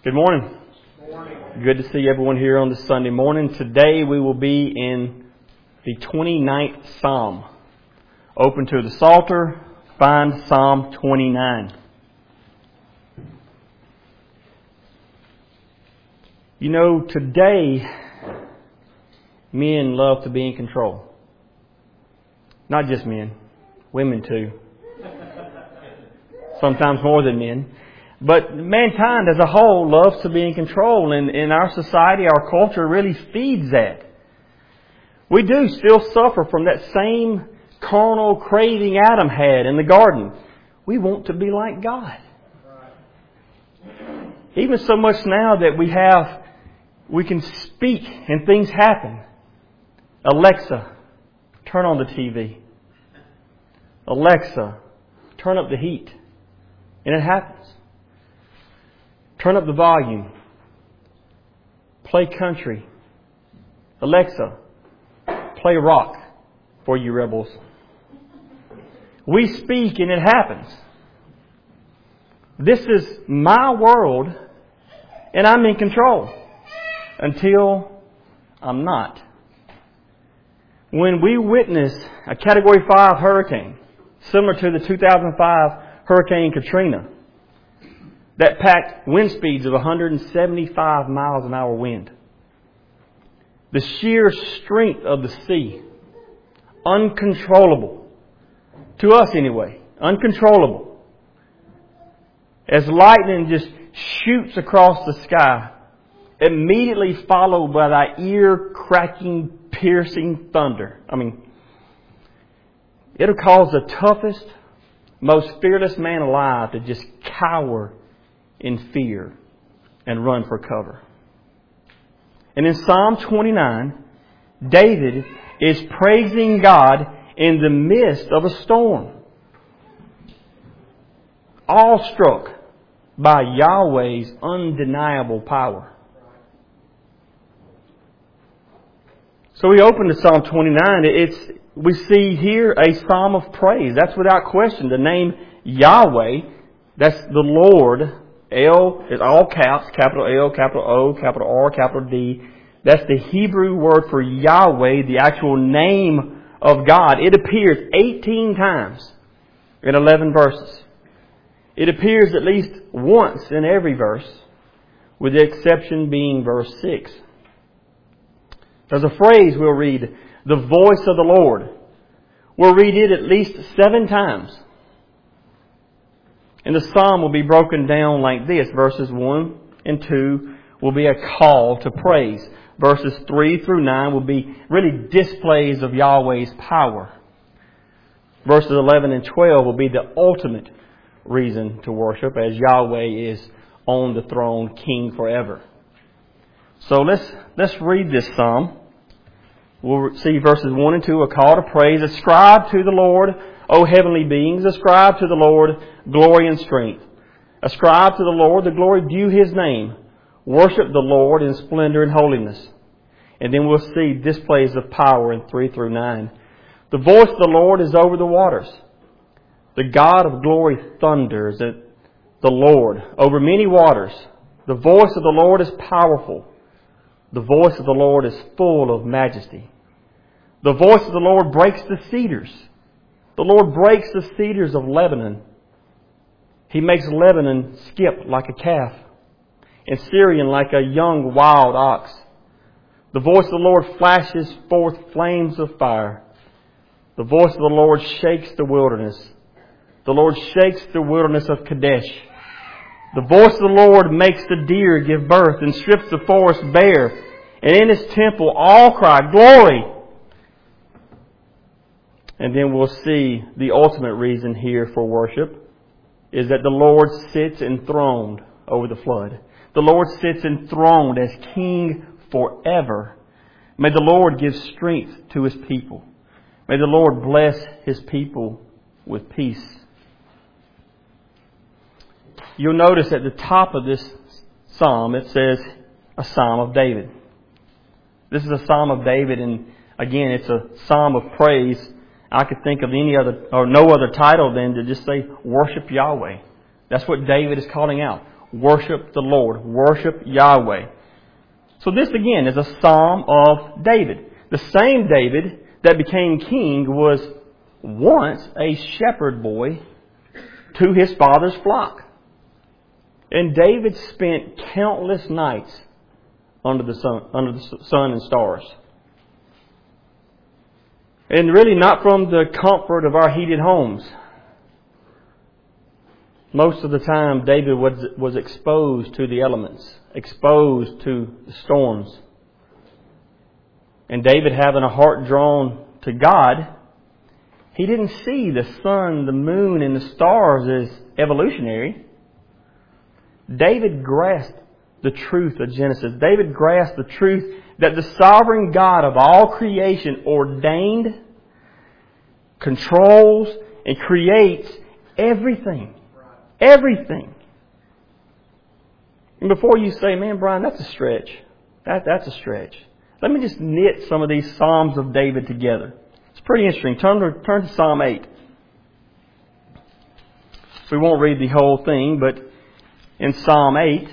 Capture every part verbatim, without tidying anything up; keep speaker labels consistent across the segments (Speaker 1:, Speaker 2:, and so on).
Speaker 1: Good morning.
Speaker 2: Good morning.
Speaker 1: Good to see everyone here on this Sunday morning. Today we will be in the twenty-ninth Psalm. Open to the Psalter, find Psalm twenty-nine. You know, today men love to be in control. Not just men, women too. Sometimes more than men. But mankind as a whole loves to be in control, and in our society, our culture really feeds that. We do still suffer from that same carnal craving Adam had in the garden. We want to be like God. Even so much now that we have, we can speak and things happen. Alexa, turn on the T V. Alexa, turn up the heat. And it happens. Turn up the volume. Play country. Alexa, play rock for you rebels. We speak and it happens. This is my world and I'm in control until I'm not. When we witness a Category five hurricane, similar to the two thousand five Hurricane Katrina, that packed wind speeds of one hundred seventy-five miles an hour wind. The sheer strength of the sea. Uncontrollable. To us anyway. Uncontrollable. As lightning just shoots across the sky, immediately followed by that ear-cracking, piercing thunder. I mean, it'll cause the toughest, most fearless man alive to just cower in fear and run for cover. And in Psalm twenty-nine, David is praising God in the midst of a storm. Awestruck by Yahweh's undeniable power. So we open to Psalm twenty-nine. It's, we see here a psalm of praise. That's without question. The name Yahweh, that's the Lord. L is all caps, capital L, capital O, capital R, capital D. That's the Hebrew word for Yahweh, the actual name of God. It appears eighteen times in eleven verses. It appears at least once in every verse, with the exception being verse six. There's a phrase we'll read, the voice of the Lord. We'll read it at least seven times. And the psalm will be broken down like this. Verses one and two will be a call to praise. Verses three through nine will be really displays of Yahweh's power. Verses eleven and twelve will be the ultimate reason to worship, as Yahweh is on the throne, King forever. So let's let's read this psalm. We'll see verses one and two, a call to praise. Ascribe to the Lord, O heavenly beings, ascribe to the Lord glory and strength. Ascribe to the Lord the glory due His name. Worship the Lord in splendor and holiness. And then we'll see displays of power in three through nine. The voice of the Lord is over the waters. The God of glory thunders at the Lord over many waters. The voice of the Lord is powerful. The voice of the Lord is full of majesty. The voice of the Lord breaks the cedars. The Lord breaks the cedars of Lebanon. He makes Lebanon skip like a calf, and Syrian like a young wild ox. The voice of the Lord flashes forth flames of fire. The voice of the Lord shakes the wilderness. The Lord shakes the wilderness of Kadesh. The voice of the Lord makes the deer give birth and strips the forest bare. And in His temple all cry, glory! And then we'll see the ultimate reason here for worship is that the Lord sits enthroned over the flood. The Lord sits enthroned as King forever. May the Lord give strength to His people. May the Lord bless His people with peace. You'll notice at the top of this psalm it says a psalm of David. This is a psalm of David, and again it's a psalm of praise. I could think of any other or no other title than to just say worship Yahweh. That's what David is calling out. Worship the Lord. Worship Yahweh. So this again is a psalm of David. The same David that became king was once a shepherd boy to his father's flock. And David spent countless nights under the sun, under the sun and stars. And really not from the comfort of our heated homes. Most of the time, David was, was exposed to the elements, exposed to the storms. And David, having a heart drawn to God, he didn't see the sun, the moon, and the stars as evolutionary. David grasped the truth of Genesis. David grasped the truth that the sovereign God of all creation ordained, controls, and creates everything. Everything. And before you say, man, Brian, that's a stretch. That, that's a stretch. Let me just knit some of these Psalms of David together. It's pretty interesting. Turn to, turn to Psalm eight. We won't read the whole thing, but in Psalm eight,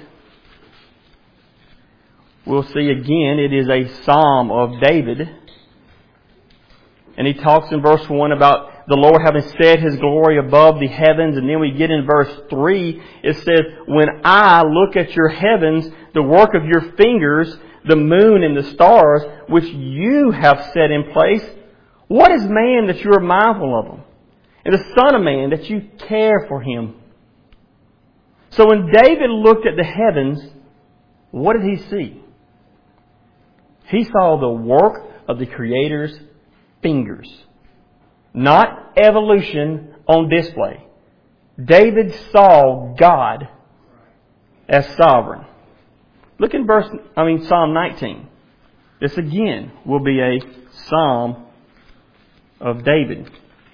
Speaker 1: we'll see again it is a Psalm of David. And he talks in verse one about the Lord having set His glory above the heavens. And then we get in verse three, it says, when I look at your heavens, the work of your fingers, the moon and the stars, which you have set in place, what is man that you are mindful of him? And the Son of Man that you care for him? So when David looked at the heavens, what did he see? He saw the work of the Creator's fingers. Not evolution on display. David saw God as sovereign. Look in verse, I mean Psalm nineteen. This again will be a Psalm of David.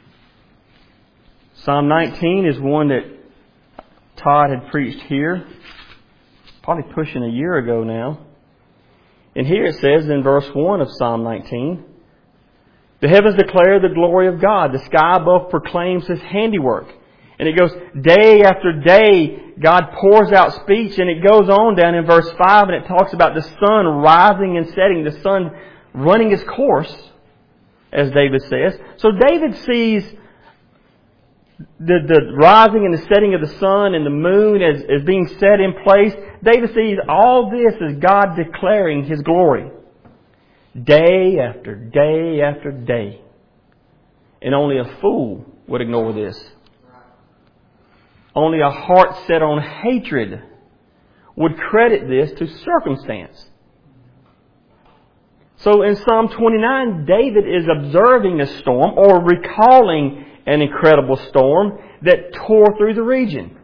Speaker 1: Psalm nineteen is one that Todd had preached here, probably pushing a year ago now. And here it says in verse one of Psalm nineteen, the heavens declare the glory of God. The sky above proclaims His handiwork. And it goes, day after day, God pours out speech. And it goes on down in verse five, and it talks about the sun rising and setting, the sun running its course, as David says. So David sees the, the rising and the setting of the sun and the moon as, as being set in place. David sees all this as God declaring His glory. Day after day after day. And only a fool would ignore this. Only a heart set on hatred would credit this to circumstance. So in Psalm twenty-nine, David is observing a storm or recalling an incredible storm that tore through the region.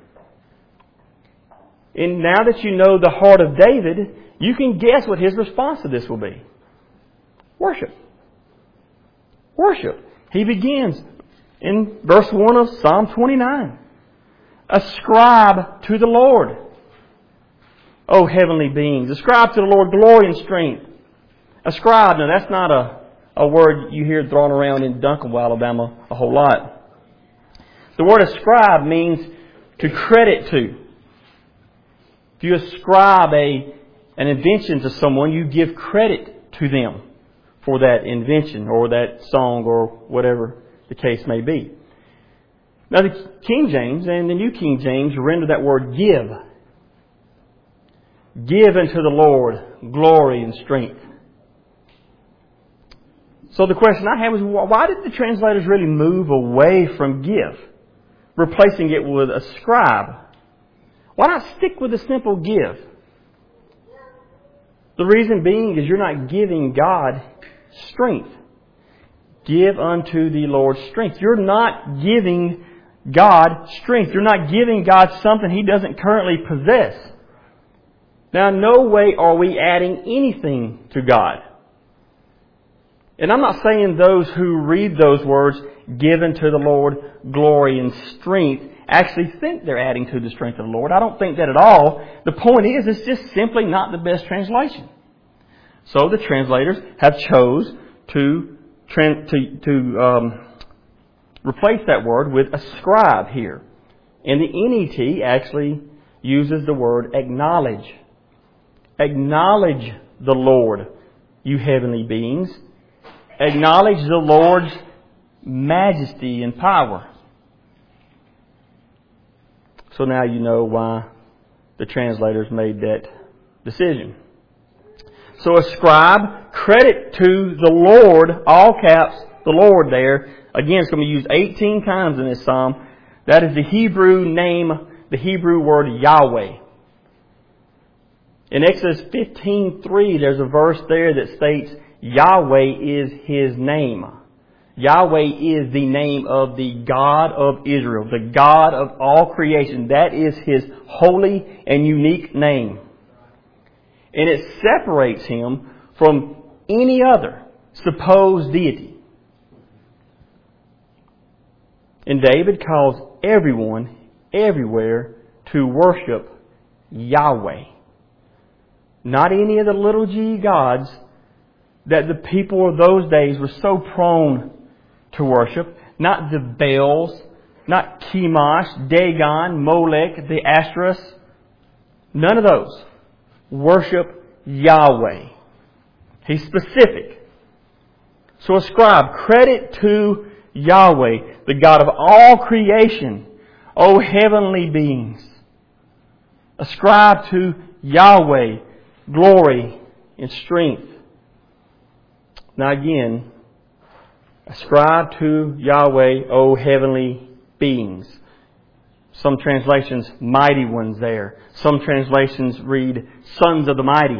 Speaker 1: And now that you know the heart of David, you can guess what his response to this will be. Worship. Worship. He begins in verse one of Psalm twenty-nine. Ascribe to the Lord, O heavenly beings. Ascribe to the Lord glory and strength. Ascribe, now that's not a, a word you hear thrown around in Duncanville, Alabama a whole lot. The word ascribe means to credit to. If you ascribe a, an invention to someone, you give credit to them for that invention or that song or whatever the case may be. Now the King James and the New King James render that word give. Give unto the Lord glory and strength. So the question I have is, why did the translators really move away from give, replacing it with ascribe? Why not stick with the simple give? The reason being is you're not giving God strength. Give unto the Lord strength. You're not giving God strength. You're not giving God something He doesn't currently possess. Now, in no way are we adding anything to God. And I'm not saying those who read those words, give unto the Lord glory and strength, actually think they're adding to the strength of the Lord. I don't think that at all. The point is, it's just simply not the best translation. So the translators have chose to to, to um, replace that word with ascribe here. And the N E T actually uses the word acknowledge. Acknowledge the Lord, you heavenly beings. Acknowledge the Lord's majesty and power. So now you know why the translators made that decision. So ascribe credit to the Lord, all caps, the Lord there. Again, it's going to be used eighteen times in this psalm. That is the Hebrew name, the Hebrew word Yahweh. In Exodus fifteen three, there's a verse there that states Yahweh is His name. Yahweh is the name of the God of Israel, the God of all creation. That is His holy and unique name. And it separates Him from any other supposed deity. And David calls everyone, everywhere, to worship Yahweh. Not any of the little g gods that the people of those days were so prone to worship. Not the Baals, not Chemosh, Dagon, Molech, the Ashtoreth. None of those. Worship Yahweh. He's specific. So ascribe credit to Yahweh, the God of all creation, O heavenly beings. Ascribe to Yahweh glory and strength. Now again, ascribe to Yahweh, O heavenly beings. Some translations, mighty ones there. Some translations read, sons of the mighty.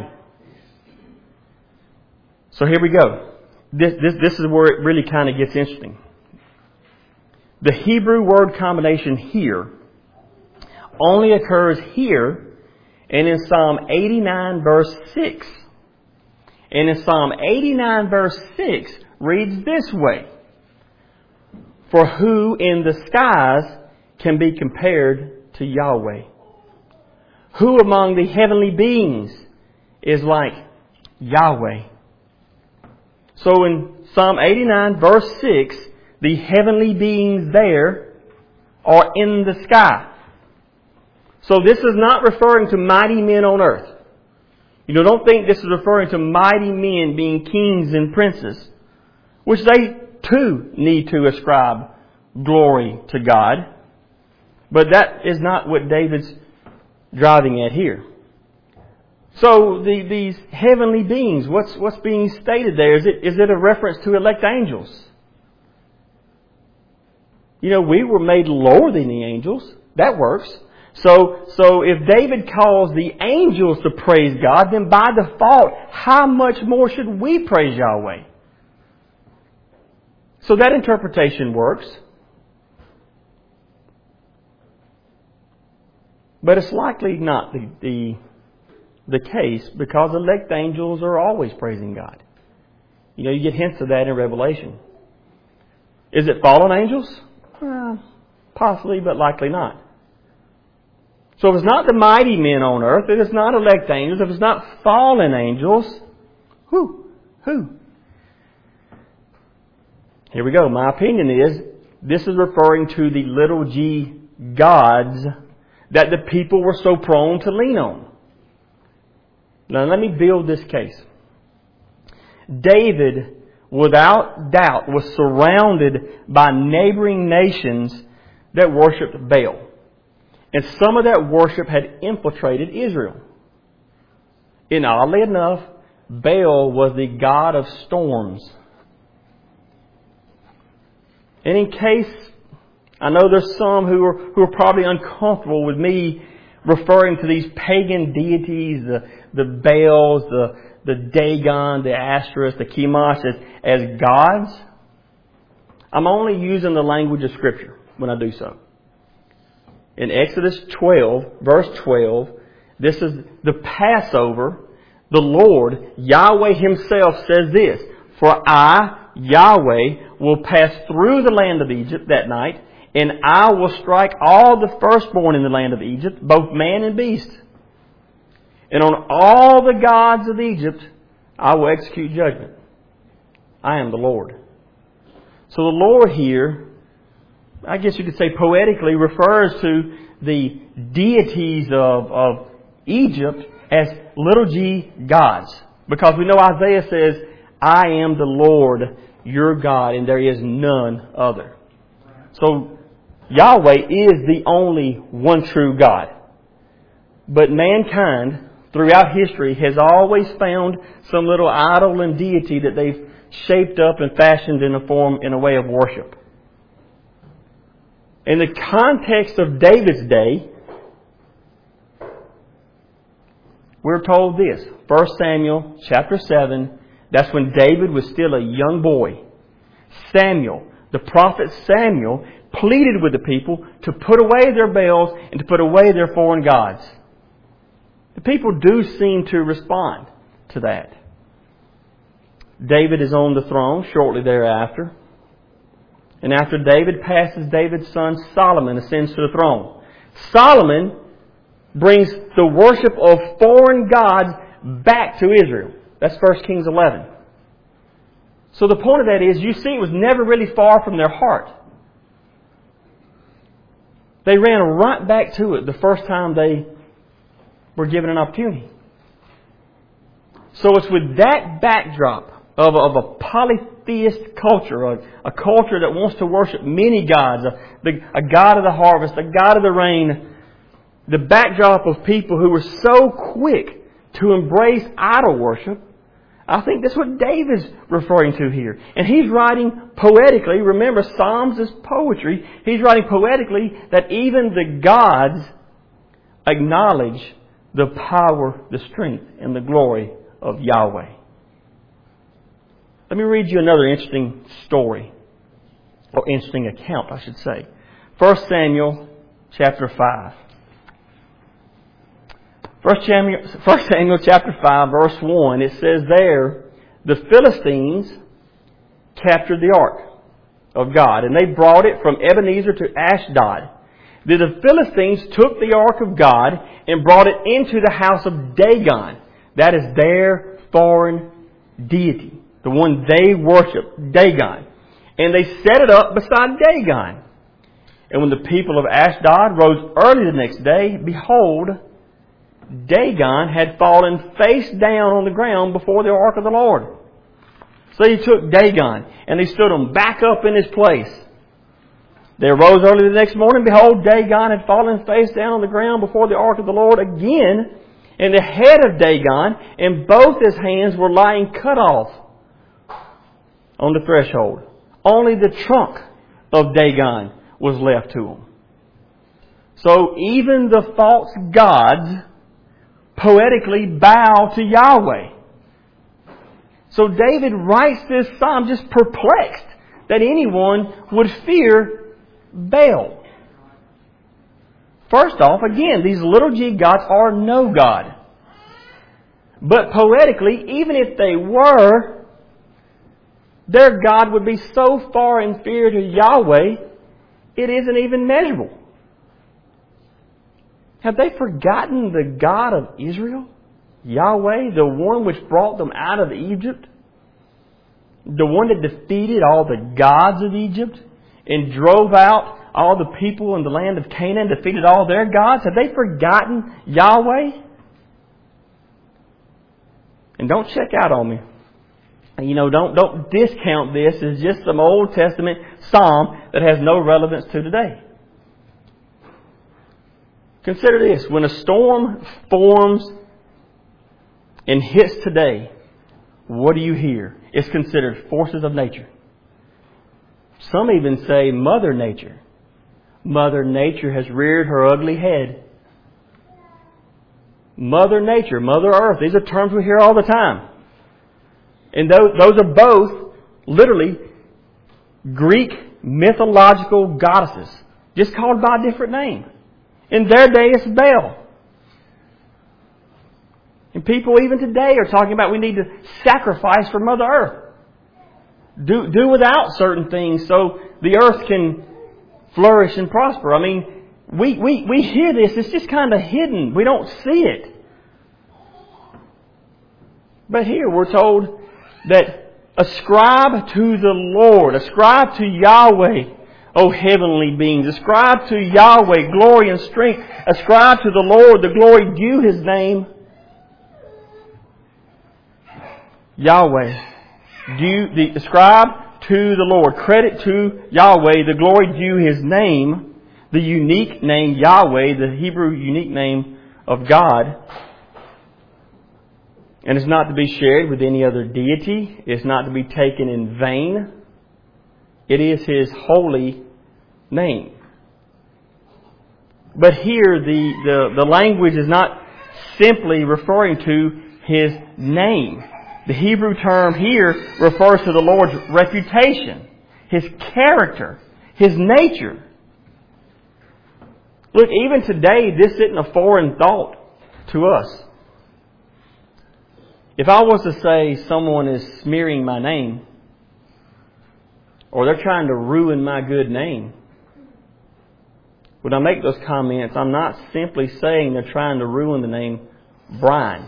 Speaker 1: So here we go. This, this, this is where it really kind of gets interesting. The Hebrew word combination here only occurs here and in Psalm eighty-nine verse six. And in Psalm eighty-nine verse six reads this way. For who in the skies can be compared to Yahweh? Who among the heavenly beings is like Yahweh? So in Psalm eighty-nine verse six, the heavenly beings there are in the sky. So this is not referring to mighty men on earth. You know, don't think this is referring to mighty men being kings and princes, which they too need to ascribe glory to God. But that is not what David's driving at here. So the, these heavenly beings, what's what's being stated there? Is it is it a reference to elect angels? You know, we were made lower than the angels. That works. So, so if David calls the angels to praise God, then by default, how much more should we praise Yahweh? So that interpretation works. But it's likely not the, the, the case because elect angels are always praising God. You know, you get hints of that in Revelation. Is it fallen angels? Well, possibly, but likely not. So if it's not the mighty men on earth, if it's not elect angels, if it's not fallen angels, who? Who? Here we go. My opinion is this is referring to the little g gods that the people were so prone to lean on. Now let me build this case. David, without doubt, was surrounded by neighboring nations that worshipped Baal. And some of that worship had infiltrated Israel. And oddly enough, Baal was the god of storms. And in case, I know there's some who are, who are probably uncomfortable with me referring to these pagan deities, the, the Baals, the, the Dagon, the Ashtoreth, the Chemosh, as, as gods. I'm only using the language of Scripture when I do so. In Exodus twelve, verse twelve, this is the Passover. The Lord, Yahweh Himself says this, For I, Yahweh, will pass through the land of Egypt that night, and I will strike all the firstborn in the land of Egypt, both man and beast. And on all the gods of Egypt, I will execute judgment. I am the Lord. So the Lord here, I guess you could say poetically, refers to the deities of, of Egypt as little g gods. Because we know Isaiah says, I am the Lord your God, and there is none other. So Yahweh is the only one true God. But mankind, throughout history, has always found some little idol and deity that they've shaped up and fashioned in a form, in a way of worship. In the context of David's day, we're told this. First Samuel chapter seven, that's when David was still a young boy. Samuel, the prophet Samuel, pleaded with the people to put away their Baals and to put away their foreign gods. The people do seem to respond to that. David is on the throne shortly thereafter. And after David passes, David's son Solomon ascends to the throne. Solomon brings the worship of foreign gods back to Israel. That's First Kings eleven. So the point of that is, you see, it was never really far from their heart. They ran right back to it the first time they were given an opportunity. So it's with that backdrop of, of a polytheist culture, a, a culture that wants to worship many gods, a, the, a God of the harvest, a God of the rain, the backdrop of people who were so quick to embrace idol worship, I think that's what David's referring to here. And he's writing poetically. Remember, Psalms is poetry. He's writing poetically that even the gods acknowledge the power, the strength, and the glory of Yahweh. Let me read you another interesting story, or interesting account, I should say. First Samuel chapter five. First Samuel, First Samuel chapter five, verse one, it says there, the Philistines captured the ark of God, and they brought it from Ebenezer to Ashdod. Then the Philistines took the ark of God and brought it into the house of Dagon. That is their foreign deity, the one they worship, Dagon. And they set it up beside Dagon. And when the people of Ashdod rose early the next day, behold, Dagon had fallen face down on the ground before the ark of the Lord. So he took Dagon and he stood him back up in his place. They arose early the next morning. Behold, Dagon had fallen face down on the ground before the ark of the Lord again. And the head of Dagon and both his hands were lying cut off on the threshold. Only the trunk of Dagon was left to him. So even the false gods poetically bow to Yahweh. So David writes this psalm just perplexed that anyone would fear Baal. First off, again, these little g gods are no God. But poetically, even if they were, their God would be so far inferior to Yahweh, it isn't even measurable. Have they forgotten the God of Israel? Yahweh, the one which brought them out of Egypt? The one that defeated all the gods of Egypt and drove out all the people in the land of Canaan, defeated all their gods? Have they forgotten Yahweh? And don't check out on me. You know, don't, don't discount this as just some Old Testament psalm that has no relevance to today. Consider this. When a storm forms and hits today, what do you hear? It's considered forces of nature. Some even say Mother Nature. Mother Nature has reared her ugly head. Mother Nature, Mother Earth. These are terms we hear all the time. And those, those are both literally Greek mythological goddesses, just called by a different name. In their day, it's Baal. And people even today are talking about we need to sacrifice for Mother Earth. Do, do without certain things so the earth can flourish and prosper. I mean, we, we, we hear this. It's just kind of hidden. We don't see it. But here we're told that ascribe to the Lord, ascribe to Yahweh O heavenly beings. Ascribe to Yahweh glory and strength. Ascribe to the Lord the glory due His name. Yahweh. Due, the, ascribe to the Lord. Credit to Yahweh the glory due His name. The unique name Yahweh, the Hebrew unique name of God. And it's not to be shared with any other deity. It's not to be taken in vain. It is His holy name. But here the, the, the language is not simply referring to His name. The Hebrew term here refers to the Lord's reputation, His character, His nature. Look, even today, this isn't a foreign thought to us. If I was to say someone is smearing my name, or they're trying to ruin my good name, when I make those comments, I'm not simply saying they're trying to ruin the name Brian.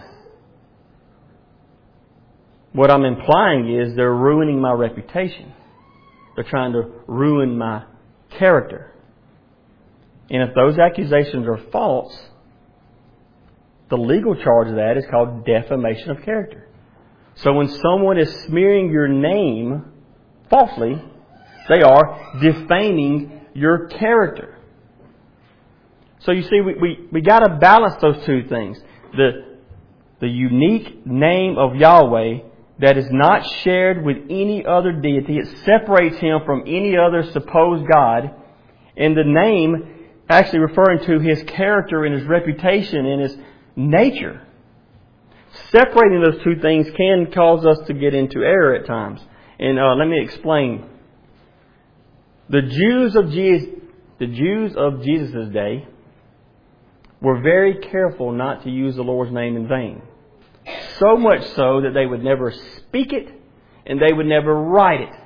Speaker 1: What I'm implying is they're ruining my reputation. They're trying to ruin my character. And if those accusations are false, the legal charge of that is called defamation of character. So when someone is smearing your name falsely, they are defaming your character. So you see, we, we, we got to balance those two things. The, the unique name of Yahweh that is not shared with any other deity. It separates Him from any other supposed God. And the name actually referring to His character and His reputation and His nature. Separating those two things can cause us to get into error at times. And uh, let me explain. The Jews of Jesus, the Jews of Jesus' day were very careful not to use the Lord's name in vain. So much so that they would never speak it and they would never write it.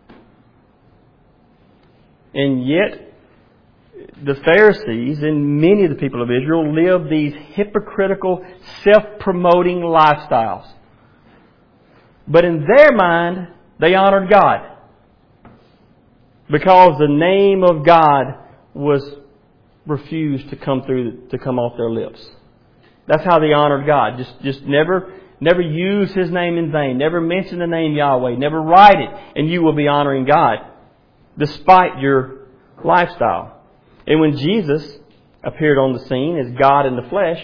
Speaker 1: And yet, the Pharisees and many of the people of Israel lived these hypocritical, self-promoting lifestyles. But in their mind, they honored God. Because the name of God was refused to come through, to come off their lips. That's how they honored God. Just, just never, never use His name in vain. Never mention the name Yahweh. Never write it, and you will be honoring God, despite your lifestyle. And when Jesus appeared on the scene as God in the flesh,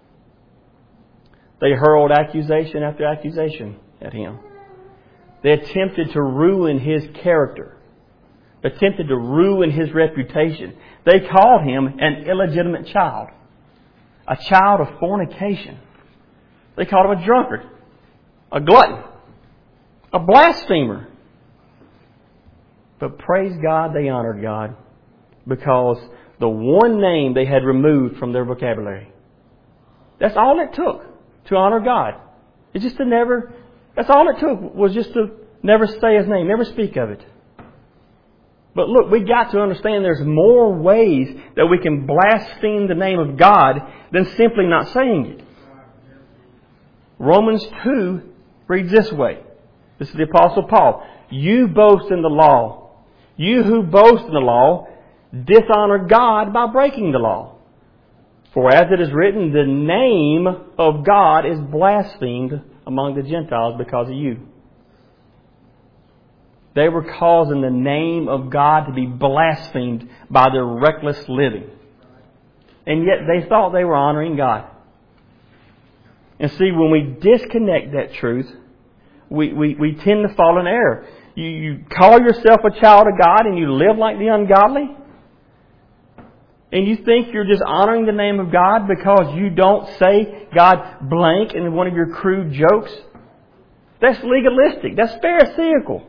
Speaker 1: they hurled accusation after accusation at Him. They attempted to ruin His character. Attempted to ruin His reputation. They called Him an illegitimate child. A child of fornication. They called Him a drunkard. A glutton. A blasphemer. But praise God, they honored God. Because the one name they had removed from their vocabulary. That's all it took to honor God. It's just to never, that's all it took was just to never say His name, never speak of it. But look, we got to understand there's more ways that we can blaspheme the name of God than simply not saying it. Romans two reads this way. This is the Apostle Paul. You boast in the law. You who boast in the law dishonor God by breaking the law. For as it is written, the name of God is blasphemed among the Gentiles because of you. They were causing the name of God to be blasphemed by their reckless living. And yet they thought they were honoring God. And see, when we disconnect that truth, we, we, we tend to fall in error. You, you call yourself a child of God and you live like the ungodly? And you think you're just honoring the name of God because you don't say God blank in one of your crude jokes? That's legalistic. That's pharisaical.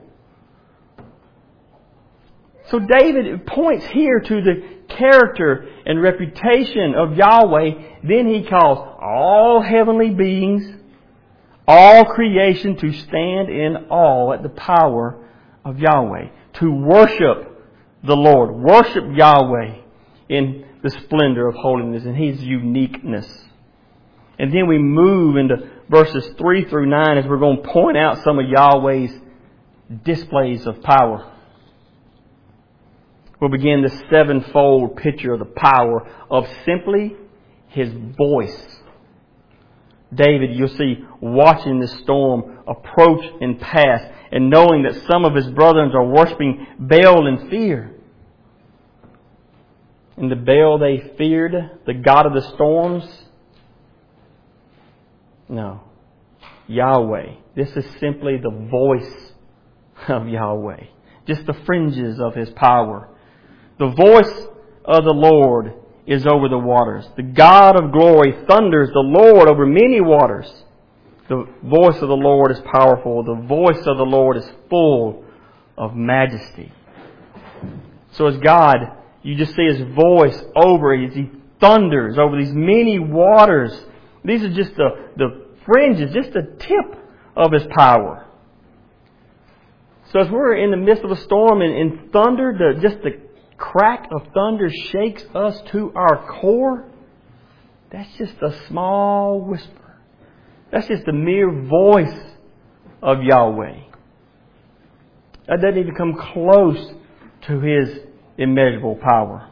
Speaker 1: So David points here to the character and reputation of Yahweh. Then he calls all heavenly beings, all creation to stand in awe at the power of Yahweh. To worship the Lord. Worship Yahweh in the splendor of holiness and His uniqueness. And then we move into verses three through nine as we're going to point out some of Yahweh's displays of power. will begin the sevenfold picture of the power of simply His voice. David, you'll see, watching the storm approach and pass, and knowing that some of his brothers are worshiping Baal in fear. And the Baal they feared, the god of the storms? No. Yahweh. This is simply the voice of Yahweh. Just the fringes of His power. The voice of the Lord is over the waters. The God of glory thunders, the Lord over many waters. The voice of the Lord is powerful. The voice of the Lord is full of majesty. So as God, you just see His voice over as He thunders over these many waters. These are just the, the fringes, just the tip of His power. So as we're in the midst of a storm and, and thunder, the, just the crack of thunder shakes us to our core, that's just a small whisper. That's just the mere voice of Yahweh. That doesn't even come close to His immeasurable power.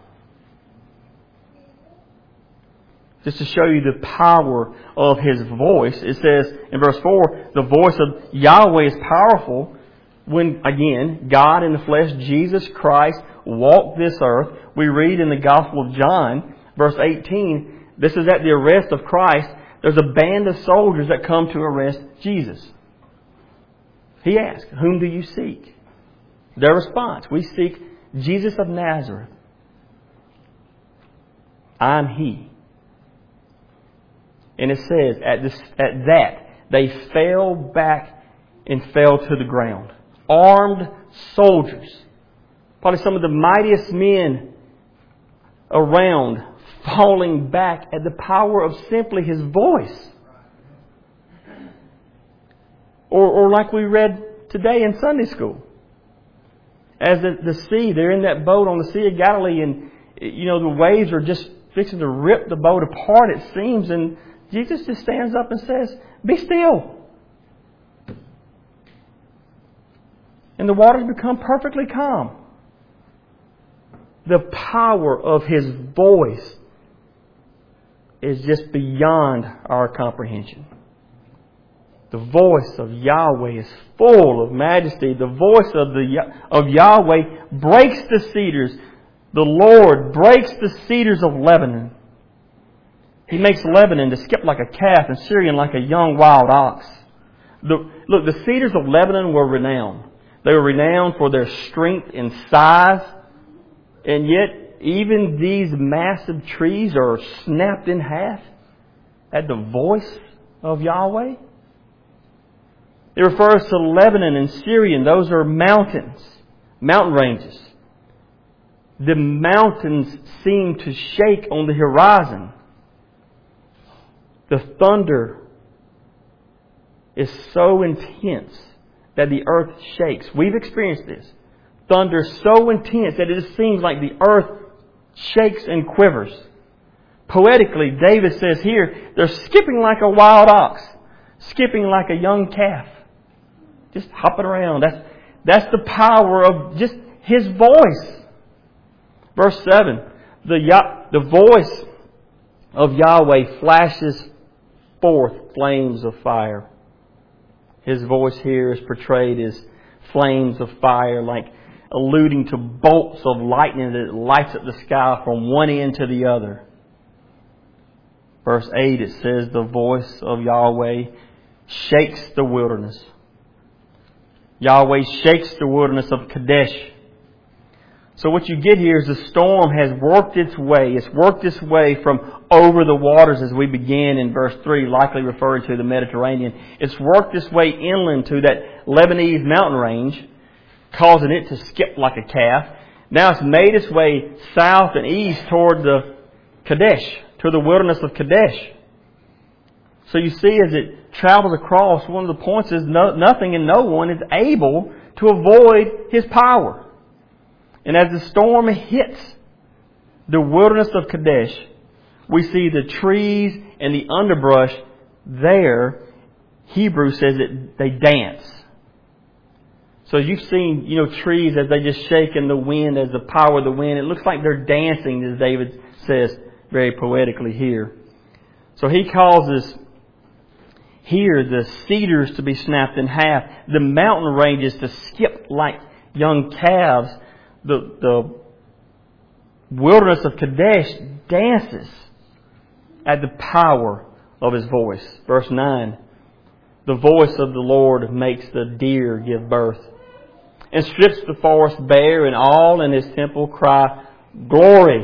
Speaker 1: Just to show you the power of His voice, it says in verse four, the voice of Yahweh is powerful when, again, God in the flesh, Jesus Christ, walked this earth. We read in the Gospel of John, verse eighteen, this is at the arrest of Christ. There's a band of soldiers that come to arrest Jesus. He asks, whom do you seek? Their response, we seek Jesus of Nazareth. I'm He. And it says, at, this, at that, they fell back and fell to the ground. Armed soldiers. Probably some of the mightiest men around, falling back at the power of simply His voice. Or, or like we read today in Sunday school. As the, the sea, they're in that boat on the Sea of Galilee, and you know the waves are just fixing to rip the boat apart, it seems, and Jesus just stands up and says, "Be still." And the waters become perfectly calm. The power of His voice is just beyond our comprehension. The voice of Yahweh is full of majesty. The voice of the of Yahweh breaks the cedars. The Lord breaks the cedars of Lebanon. He makes Lebanon to skip like a calf and Syrian like a young wild ox. The, look, the cedars of Lebanon were renowned. They were renowned for their strength and size. And yet, even these massive trees are snapped in half at the voice of Yahweh. It refers to Lebanon and Syrian. Those are mountains, mountain ranges. The mountains seem to shake on the horizon. The thunder is so intense that the earth shakes. We've experienced this. Thunder so intense that it seems like the earth shakes and quivers. Poetically, David says here, they're skipping like a wild ox, skipping like a young calf. Just hopping around. That's, that's the power of just His voice. Verse seven. The, the voice of Yahweh flashes forth flames of fire. His voice here is portrayed as flames of fire, like alluding to bolts of lightning that lights up the sky from one end to the other. Verse eight, it says, the voice of Yahweh shakes the wilderness. Yahweh shakes the wilderness of Kadesh. So what you get here is the storm has worked its way. It's worked its way from over the waters as we began in verse three, likely referring to the Mediterranean. It's worked its way inland to that Lebanese mountain range, causing it to skip like a calf. Now it's made its way south and east toward the Kadesh, to the wilderness of Kadesh. So you see, as it travels across, one of the points is no, nothing and no one is able to avoid His power. And as the storm hits the wilderness of Kadesh, we see the trees and the underbrush there. Hebrew says that they dance. So you've seen, you know, trees as they just shake in the wind, as the power of the wind. It looks like they're dancing, as David says very poetically here. So he causes here the cedars to be snapped in half, the mountain ranges to skip like young calves. The, the wilderness of Kadesh dances at the power of His voice. Verse nine, the voice of the Lord makes the deer give birth, and strips the forest bare, and all in His temple cry, glory.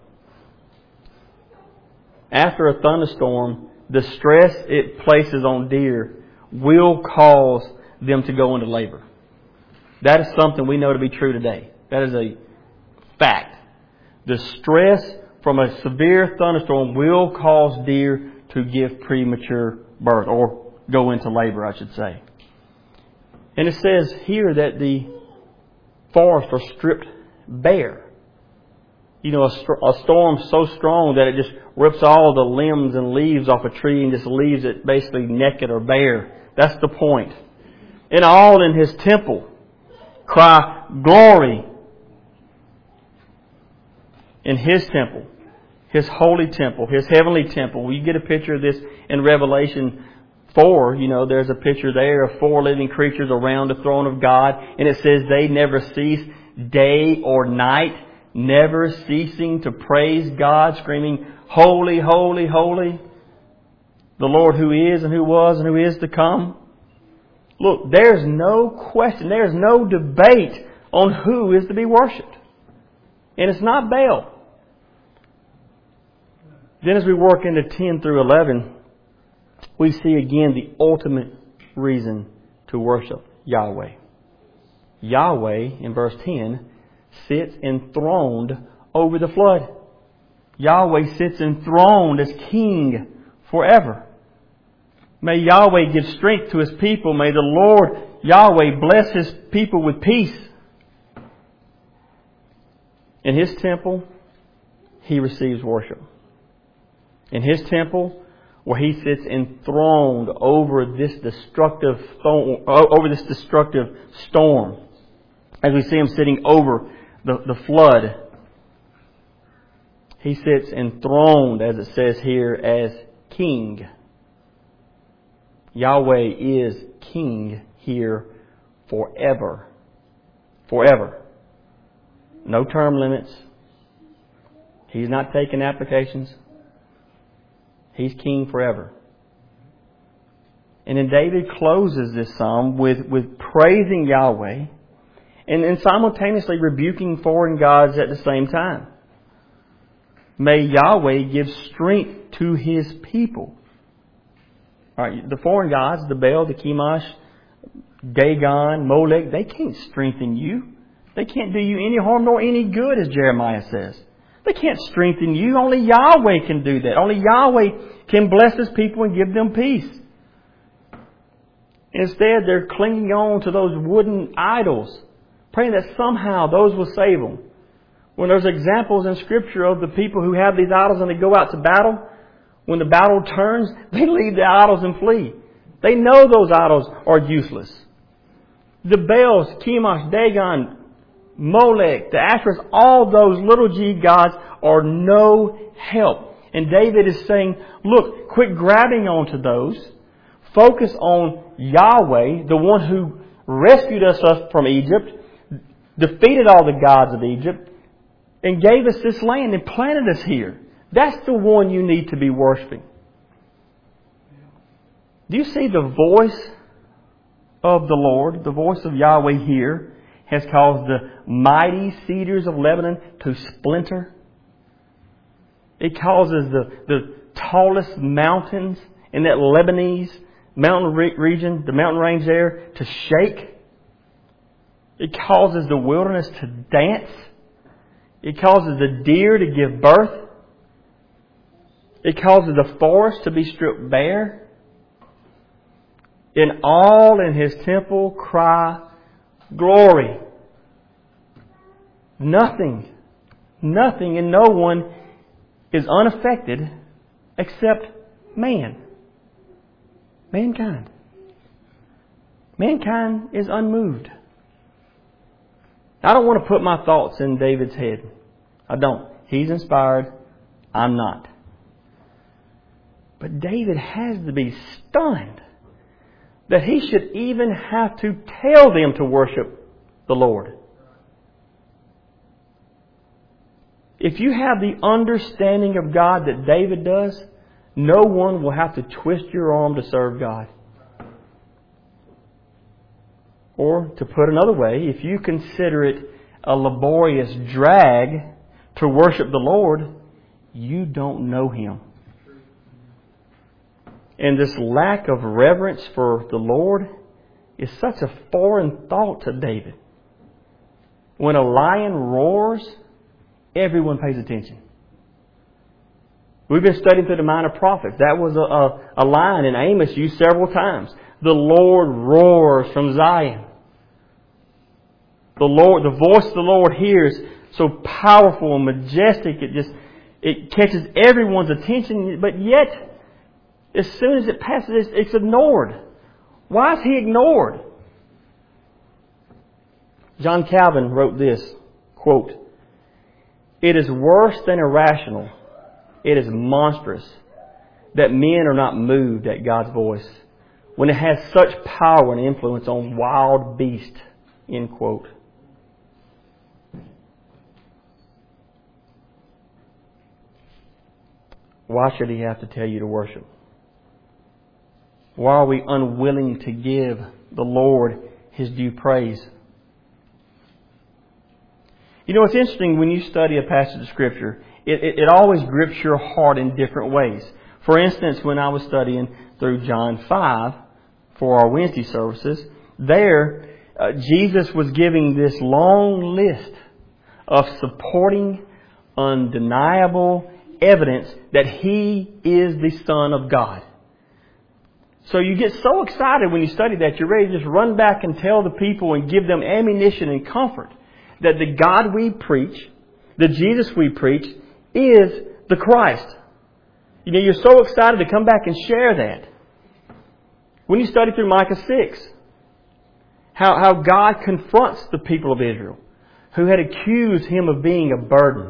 Speaker 1: After a thunderstorm, the stress it places on deer will cause them to go into labor. That is something we know to be true today. That is a fact. The stress from a severe thunderstorm will cause deer to give premature birth, or go into labor, I should say. And it says here that the forests are stripped bare. You know, a, st- a storm so strong that it just rips all the limbs and leaves off a tree and just leaves it basically naked or bare. That's the point. And all in His temple cry glory. In His temple, His holy temple, His heavenly temple. You get a picture of this in Revelation four. You know, there's a picture there of four living creatures around the throne of God. And it says they never cease day or night, never ceasing to praise God, screaming, holy, holy, holy, the Lord who is and who was and who is to come. Look, there's no question, there's no debate on who is to be worshipped. And it's not Baal. Then as we work into ten through eleven, we see again the ultimate reason to worship Yahweh. Yahweh, in verse ten, sits enthroned over the flood. Yahweh sits enthroned as King forever. May Yahweh give strength to His people. May the Lord Yahweh bless His people with peace. In His temple, He receives worship. In His temple, where He sits enthroned over this destructive storm, over this destructive storm, as we see Him sitting over the, the flood, He sits enthroned, as it says here, as King. Yahweh is King here forever. Forever. No term limits. He's not taking applications. He's King forever. And then David closes this psalm with, with praising Yahweh and, and simultaneously rebuking foreign gods at the same time. May Yahweh give strength to His people. All right, the foreign gods, the Baal, the Chemosh, Dagon, Molech, they can't strengthen you. They can't do you any harm nor any good, as Jeremiah says. They can't strengthen you. Only Yahweh can do that. Only Yahweh can bless His people and give them peace. Instead, they're clinging on to those wooden idols, praying that somehow those will save them. When there's examples in Scripture of the people who have these idols and they go out to battle, when the battle turns, they leave the idols and flee. They know those idols are useless. The Baals, Chemosh, Dagon, Molech, the Asherahs, all those little g gods are no help. And David is saying, look, quit grabbing onto those. Focus on Yahweh, the one who rescued us from Egypt, defeated all the gods of Egypt, and gave us this land and planted us here. That's the one you need to be worshiping. Do you see the voice of the Lord, the voice of Yahweh here, has caused the mighty cedars of Lebanon to splinter? It causes the, the tallest mountains in that Lebanese mountain re- region, the mountain range there, to shake. It causes the wilderness to dance. It causes the deer to give birth. It causes the forest to be stripped bare. In all in His temple cry glory. Nothing, nothing and no one is unaffected except man. Mankind. Mankind is unmoved. I don't want to put my thoughts in David's head. I don't. He's inspired. I'm not. But David has to be stunned that he should even have to tell them to worship the Lord. If you have the understanding of God that David does, no one will have to twist your arm to serve God. Or, to put another way, if you consider it a laborious drag to worship the Lord, you don't know Him. And this lack of reverence for the Lord is such a foreign thought to David. When a lion roars, everyone pays attention. We've been studying through the Minor Prophets. That was a, a, a line in Amos used several times. The Lord roars from Zion. The Lord, the voice of the Lord here is so powerful and majestic. It just, it catches everyone's attention. But yet, as soon as it passes, it's, it's ignored. Why is He ignored? John Calvin wrote this, quote, "It is worse than irrational. It is monstrous that men are not moved at God's voice when it has such power and influence on wild beasts." End quote. Why should He have to tell you to worship? Why are we unwilling to give the Lord His due praise? You know, it's interesting when you study a passage of Scripture, it, it, it always grips your heart in different ways. For instance, when I was studying through John five for our Wednesday services, there uh, Jesus was giving this long list of supporting, undeniable evidence that He is the Son of God. So you get so excited when you study that, you're ready to just run back and tell the people and give them ammunition and comfort that the God we preach, the Jesus we preach, is the Christ. You know, you're so excited to come back and share that. When you study through Micah six, how, how God confronts the people of Israel who had accused Him of being a burden.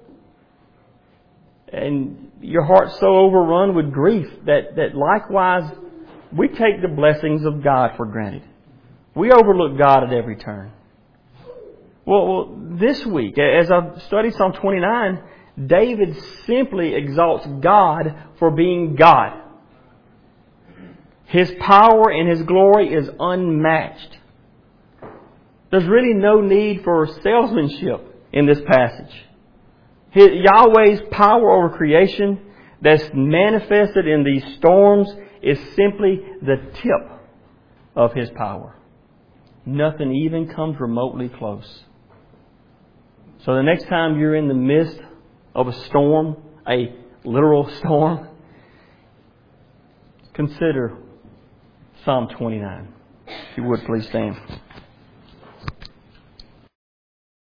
Speaker 1: And your heart's so overrun with grief that, that likewise we take the blessings of God for granted. We overlook God at every turn. Well, well, this week, as I studied Psalm twenty-nine, David simply exalts God for being God. His power and His glory is unmatched. There's really no need for salesmanship in this passage. His, Yahweh's power over creation that's manifested in these storms is simply the tip of His power. Nothing even comes remotely close. So the next time you're in the midst of a storm, a literal storm, consider Psalm twenty-nine. If you would, please stand.